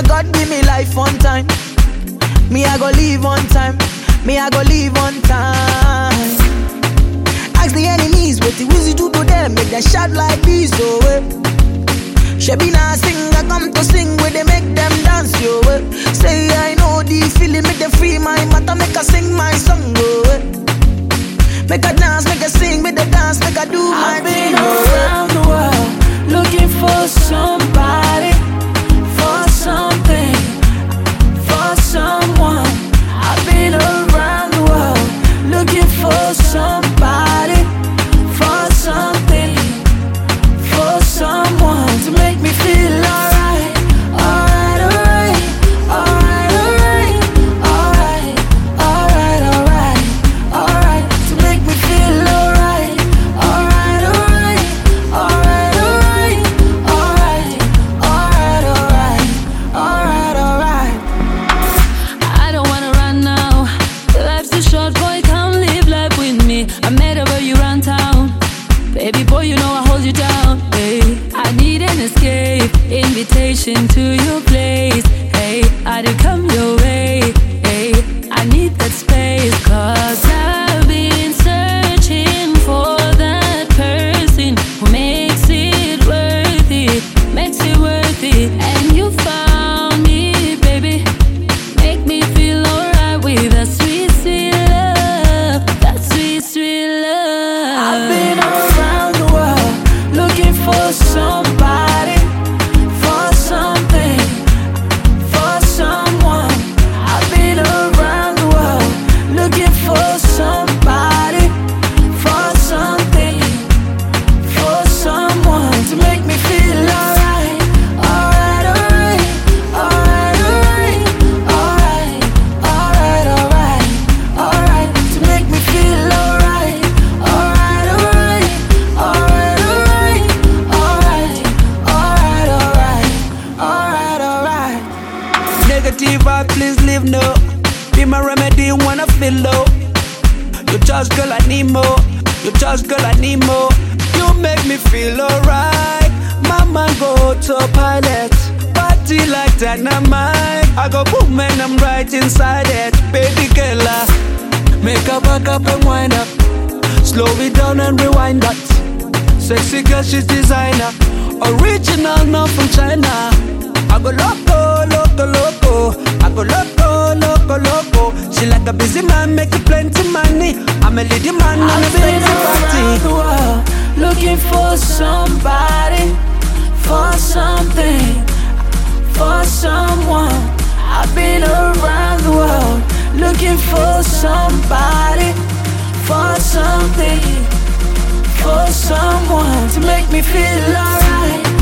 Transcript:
God give me life one time. Me I go live one time. Me I go live one time. Ask the enemies what the wizard do to them. Make them shot like bees, oh eh. She be not sing, I come to sing where they make them dance, yo eh. Say I know the feeling, make them free my matter, make her sing my song, oh eh. Make her dance, make her sing, make her dance, make her do my thing, oh eh. Around the world, looking for somebody, for something, for someone. I've been around the world, looking for somebody, for something, for someone to make me feel alright, alright, alright, alright, alright, alright, alright, alright, alright, to make me feel alright, alright, alright, alright, alright, alright, alright, alright, alright, alright. I don't wanna run now. Life's too short, boy, come live life with me. I met her where you run town. Baby boy, you know I hold you down. Hey, I need an escape, invitation to your place. Hey, I did come your way. Hey, I need that space, 'cause I've been searching for that person who makes it worth it, and you found me, baby. Make me feel alright with that sweet, sweet love, that sweet, sweet love. I've been around the world, looking for somebody, for something, for someone. I've been around the world, looking for somebody, for something, for someone to make me feel alright, alright, alright, alright, alright, alright, alright, alright, alright, to make me feel alright, alright, alright, alright, alright, alright, alright, alright, alright, alright. Negative vibe, please leave no. Be my remedy when I feel low. You just girl, I need more. You just girl, I need more. You make me feel alright. My mind go autopilot. Party like dynamite. I go boom and I'm right inside it. Baby girl, make her back up and wind up. Slow it down and rewind that. Sexy girl, she's designer. Original, not from China. I go loco, loco, loco. I go loco, loco, loco. She like a busy man, make plenty money. I'm a lady man, I'm a I've been busy around party. the world, looking for somebody, for something, for someone. I've been around the world, looking for somebody, for something, for someone to make me feel alright,